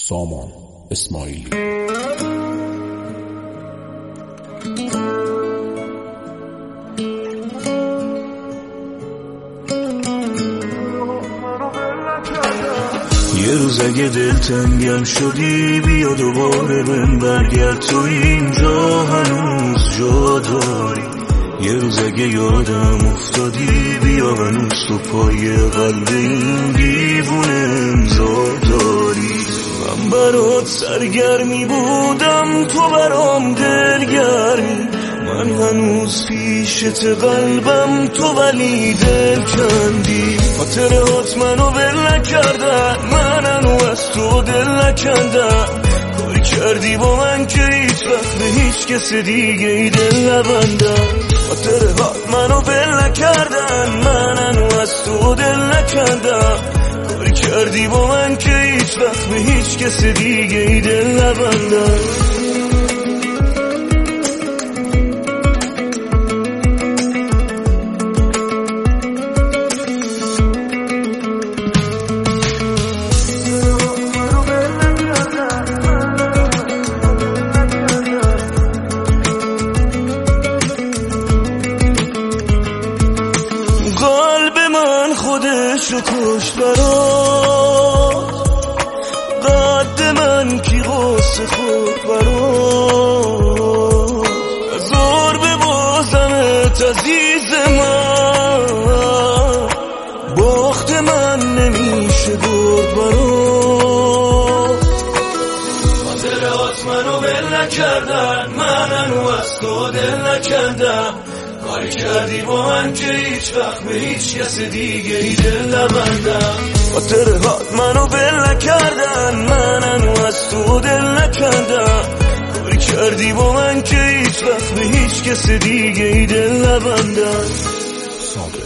سامان اسماعیلی. یه روز اگه دلتنگم شدی بیا دوباره بهم برگرد، تو اینجا هنوز جا داری. یه روز اگه یادم افتادی بیا هنوز تو پای قلب این دیوونه امضا داری. من برات سرگرمی بودم تو برام دلگرمی، من هنوز پیشت قلبم تو ولی دل کندی. خاطرات منو ول نکردن، من هنوز از تو دل نکندم. کاری کردی با من که هیچ وقت به هیچ کس دیگه ای دل نبندم. خاطرات منو ول نکردن، من هنوز از تو دل نکندم. کاری کردی با من که هیچ وقت به هیچ کس دیگه ای دل نبندم. خودشو کشت برات، قد من کی غصه خود برات. زور به بازمت عزیز من، باخت من نمیشه برد برات. خاطرات منو ول نکردن، من هنوز از تو دل نکندم. کاری کردی با من که هیچ وقت به هیچ کس دیگه ای دل نبندم. خاطرات منو ول نکردن، من هنوز از تو دل نکندم. کاری کردی با من که هیچ وقت به هیچ کس دیگه ای دل نبندم.